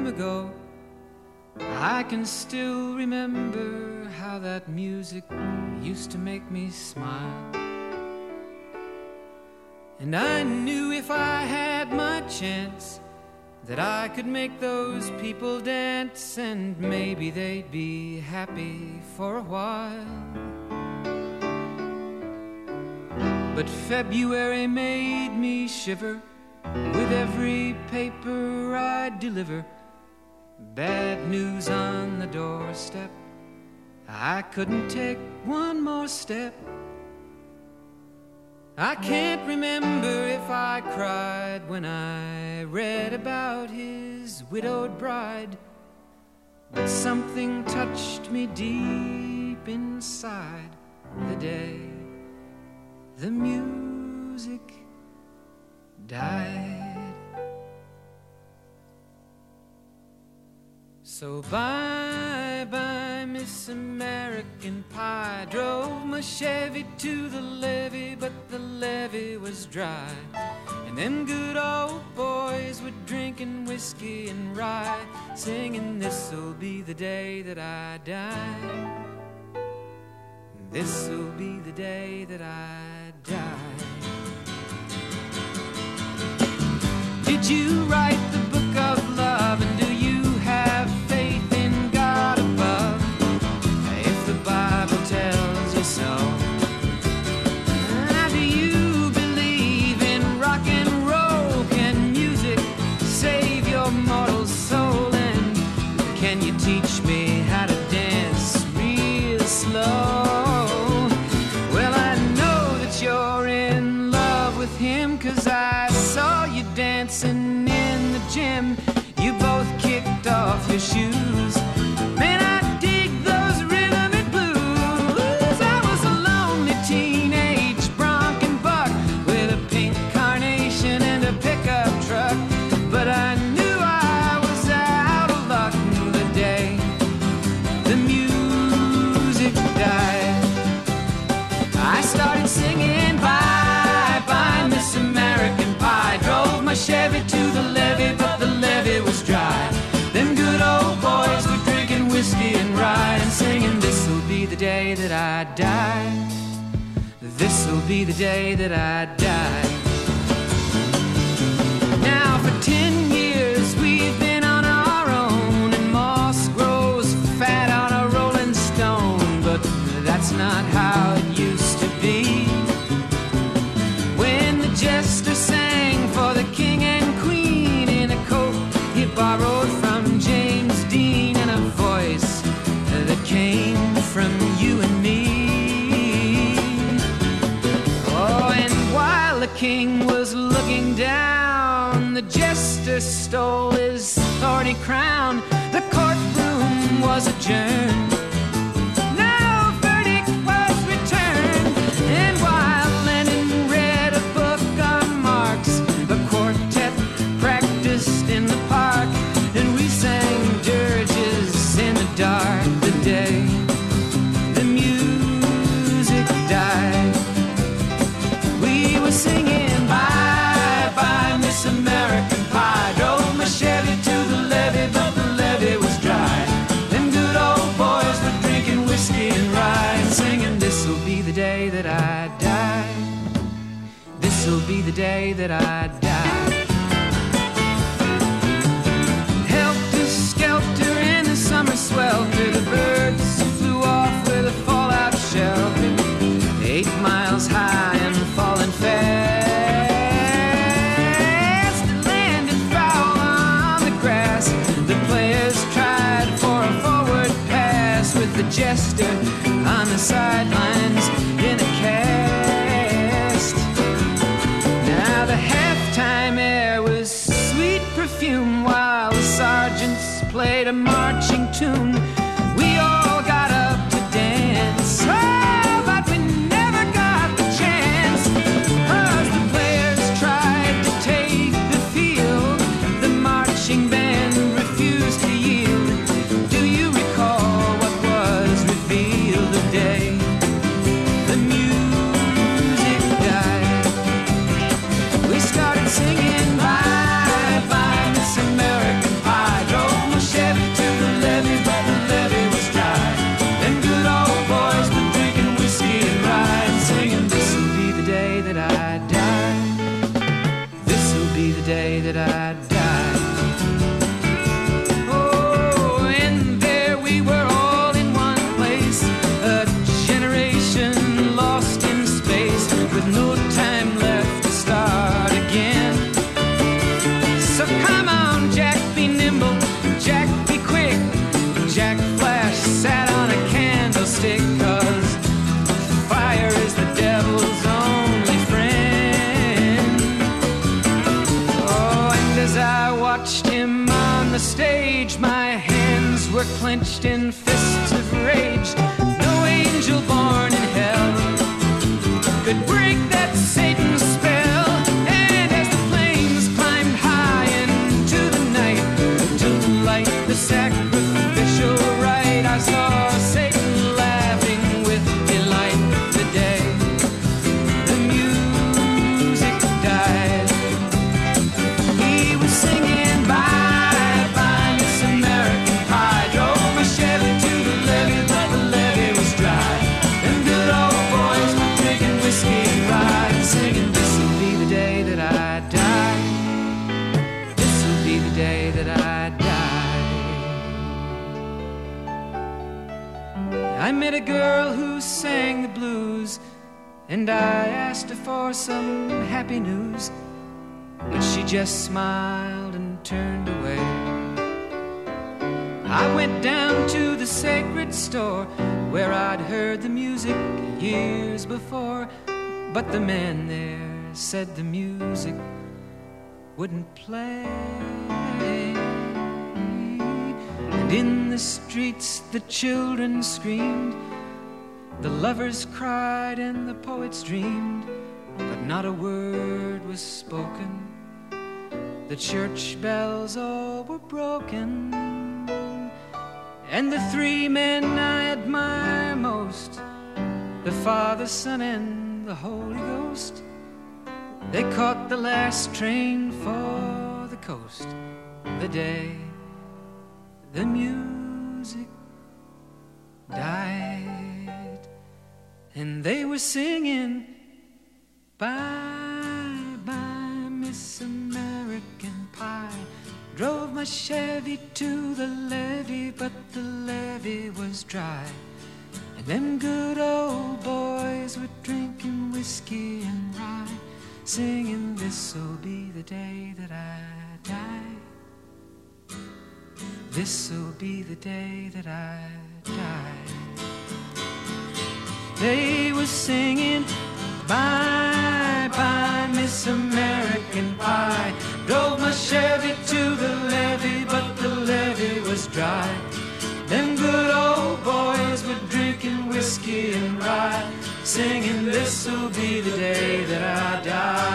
time ago. I can still remember how that music used to make me smile. And I knew if I had my chance that I could make those people dance, and maybe they'd be happy for a while. But February made me shiver with every paper I deliver. Bad news on the doorstep, I couldn't take one more step. I can't remember if I cried when I read about his widowed bride, but something touched me deep inside the day the music died. So bye-bye, Miss American Pie. Drove my Chevy to the levee, but the levee was dry. And them good old boys were drinking whiskey and rye, singing, this'll be the day that I die. This'll be the day that I die. Did you write the book of love, and do you have faith in God above? If the Bible tells you so. Now do you believe in rock and roll? Can music save your mortal soul? And can you teach me how to dance real slow? Well, I know that you're in love with him, 'cause I saw you dancing in the gym. You both kicked off your shoes. Man, I dig those rhythm and blues. I was a lonely teenage bronc and buck with a pink carnation and a pickup truck, but I knew I was out of luck the day the music died. I started singing bye-bye, Miss American Pie. Drove my Chevy to the levee, but the levee was dry. Them good old boys were drinking whiskey and rye, and singing, this'll be the day that I die. This'll be the day that I die. Now for 10 years we've been on our own, and moss grows fat on a rolling stone, but that's not how it used to be. When the jester sang for the king and queen in a coat he borrowed from James Dean, and a voice that came from you and me. Oh, and while the king was looking down, the jester stole his thorny crown. The courtroom was adjourned. No verdict was returned. And while Lenin read a book on Marx, the quartet practiced in the park, and we sang dirges in the dark the day the music died. We were singing bye-bye, Miss American Pie. Drove my Chevy to the levee, but the levee was dry. Them good old boys were drinking whiskey and rye, and singing, this'll be the day that I die. This'll be the day that I die. Helter-skelter in the summer swelter, the birds flew off with a fallout shelter. 8 miles high and falling fast. It landed foul on the grass. The players tried for a forward pass, with the jester on the sidelines in a cast. Now the halftime air was sweet perfume, while the sergeants played a marching tune. We all got up to dance, oh, but we never got the chance, 'cause the players tried to take the field. The marching band refused to yield. Do you recall what was revealed the day the music died? We started singing bye-bye, Miss American Pie. Drove day that I die. Oh, and there we were all in one place, a generation lost in space with no time left to start again. So come on, Jack, be nimble, Jack, be quick. Jack Flash sat on a candlestick, 'cause fire is the devil's only friend. Oh, and as I watched him on the stage, my hands were clenched in fists of rage. No angel born in hell could break that Satan's spell. And as the flames climbed high into the night to light the sacrificial rite, I saw Satan laughing with delight. The day the music died, he was singing bye bye Miss American Pie. Drove my Chevy to the levee, but the levee was dry. Them good old boys were drinking whiskey and rye, singing, this'll be the day that I die. This'll be the day that I die. I met a girl who sang the blues, and I asked her for some happy news, but she just smiled and turned away. I went down to the sacred store where I'd heard the music years before, but the man there said the music wouldn't play. And in the streets the children screamed, the lovers cried and the poets dreamed, but not a word was spoken. The church bells all were broken, and the three men I admire most, the Father, Son, and the Holy Ghost, they caught the last train for the coast. The day the music died, and they were singing bye bye Miss American Pie. Drove my Chevy to the levee, but the levee was dry. And them good old boys were drinking whiskey and rye, singing, this'll be the day that I die. This'll be the day that I die. They were singing bye bye Miss American Pie. Drove my Chevy to the levee, but the levee was dry. Them good old boys were drinking whiskey and rye, singing, this'll be the day that I die.